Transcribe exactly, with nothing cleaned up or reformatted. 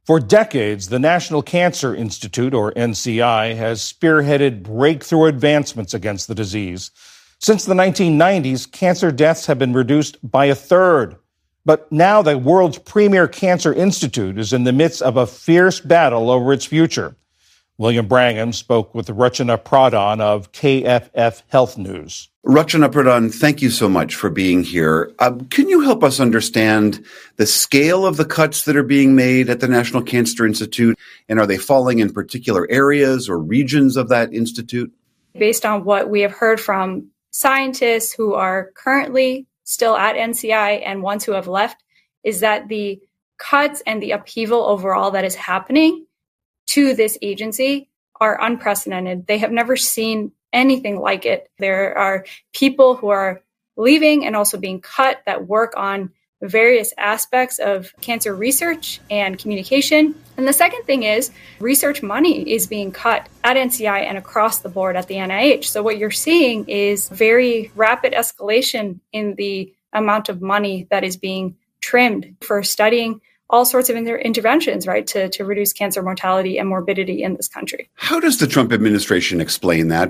For decades, the National Cancer Institute, or N C I, has spearheaded breakthrough advancements against the disease. Since the nineteen nineties, cancer deaths have been reduced by a third. But now the world's premier cancer institute is in the midst of a fierce battle over its future. William Brangham spoke with Rachana Pradhan of K F F Health News. Rachana Pradhan, thank you so much for being here. Uh, can you help us understand the scale of the cuts that are being made at the National Cancer Institute? And are they falling in particular areas or regions of that institute? Based on what we have heard from scientists who are currently still at N C I and ones who have left, is that the cuts and the upheaval overall that is happening to this agency are unprecedented. They have never seen anything like it. There are people who are leaving and also being cut that work on various aspects of cancer research and communication. And the second thing is research money is being cut at N C I and across the board at the N I H. So what you're seeing is very rapid escalation in the amount of money that is being trimmed for studying all sorts of inter- interventions, right, to, to reduce cancer mortality and morbidity in this country. How does the Trump administration explain that?